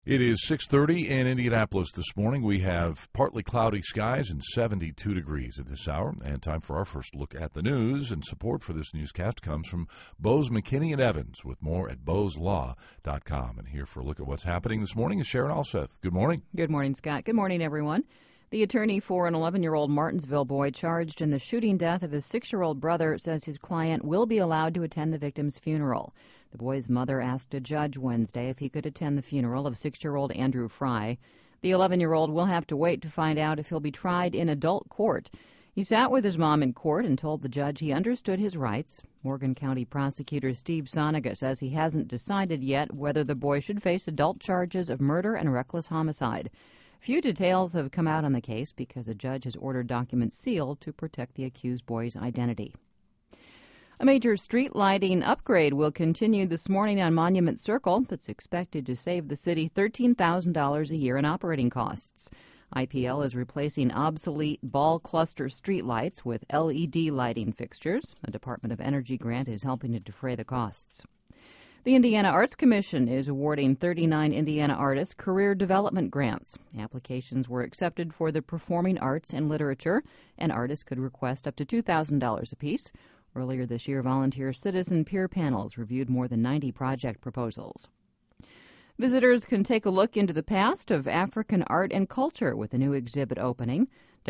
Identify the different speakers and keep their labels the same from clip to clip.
Speaker 1: It is 6:30 in Indianapolis this morning. We have partly cloudy skies and 72 degrees at this hour. And time for our first look at the news. And support for this newscast comes from Bose McKinney & Evans, with more at boselaw.com. And here for a look at what's happening this morning is Sharon Alseth. Good morning.
Speaker 2: Good morning, Scott. Good morning, everyone. The attorney for an 11-year-old Martinsville boy charged in the shooting death of his 6-year-old brother says his client will be allowed to attend the victim's funeral. The boy's mother asked a judge Wednesday if he could attend the funeral of 6-year-old Andrew Fry. The 11-year-old will have to wait to find out if he'll be tried in adult court. He sat with his mom in court and told the judge he understood his rights. Morgan County prosecutor Steve Soniga says he hasn't decided yet whether the boy should face adult charges of murder and reckless homicide. Few details have come out on the case because a judge has ordered documents sealed to protect the accused boy's identity. A major street lighting upgrade will continue this morning on Monument Circle. It's expected to save the city $13,000 a year in operating costs. IPL is replacing obsolete ball cluster streetlights with LED lighting fixtures. A Department of Energy grant is helping to defray the costs. The Indiana Arts Commission is awarding 39 Indiana artists career development grants. Applications were accepted for the performing arts and literature, and artists could request up to $2,000 apiece. Earlier this year, volunteer citizen peer panels reviewed more than 90 project proposals. Visitors can take a look into the past of African art and culture with a new exhibit opening.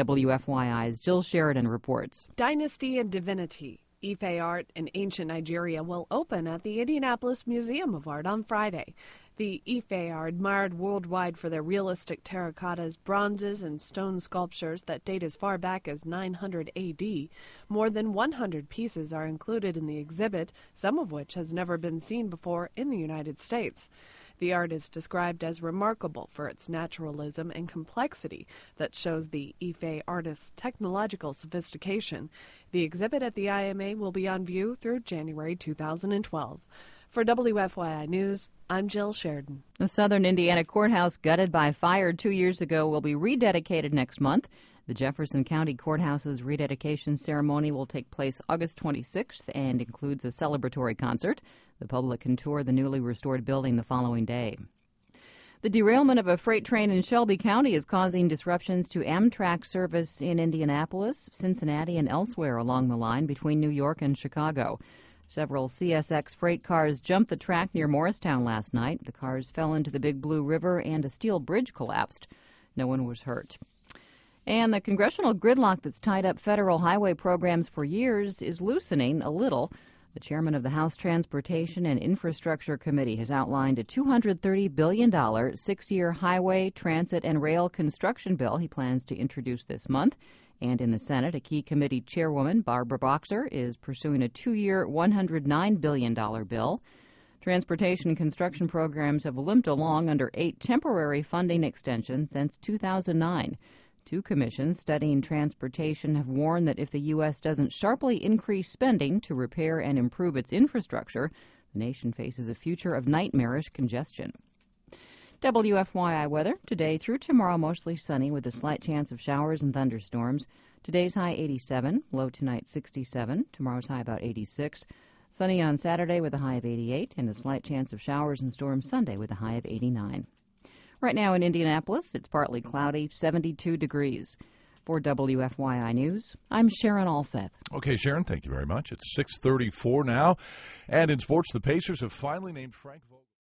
Speaker 2: WFYI's Jill Sheridan reports.
Speaker 3: Dynasty and Divinity, Ife art in ancient Nigeria, will open at the Indianapolis Museum of Art on Friday. The Ife are admired worldwide for their realistic terracottas, bronzes, and stone sculptures that date as far back as 900 A.D. More than 100 pieces are included in the exhibit, some of which has never been seen before in the United States. The art is described as remarkable for its naturalism and complexity that shows the Ife artist's technological sophistication. The exhibit at the IMA will be on view through January 2012. For WFYI News, I'm Jill Sheridan.
Speaker 2: The Southern Indiana courthouse gutted by fire 2 years ago will be rededicated next month. The Jefferson County Courthouse's rededication ceremony will take place August 26th and includes a celebratory concert. The public can tour the newly restored building the following day. The derailment of a freight train in Shelby County is causing disruptions to Amtrak service in Indianapolis, Cincinnati, and elsewhere along the line between New York and Chicago. Several CSX freight cars jumped the track near Morristown last night. The cars fell into the Big Blue River and a steel bridge collapsed. No one was hurt. And the congressional gridlock that's tied up federal highway programs for years is loosening a little. The chairman of the House Transportation and Infrastructure Committee has outlined a $230 billion 6-year highway, transit, and rail construction bill he plans to introduce this month. And in the Senate, a key committee chairwoman, Barbara Boxer, is pursuing a 2-year, $109 billion bill. Transportation construction programs have limped along under 8 temporary funding extensions since 2009. 2 commissions studying transportation have warned that if the U.S. doesn't sharply increase spending to repair and improve its infrastructure, the nation faces a future of nightmarish congestion. WFYI weather, today through tomorrow mostly sunny with a slight chance of showers and thunderstorms. Today's high 87, low tonight 67, tomorrow's high about 86. Sunny on Saturday with a high of 88 and a slight chance of showers and storms Sunday with a high of 89. Right now in Indianapolis, it's partly cloudy, 72 degrees. For WFYI News, I'm Sharon Alseth.
Speaker 1: Okay, Sharon, thank you very much. It's 6:34 now. And in sports, the Pacers have finally named Frank Vogel.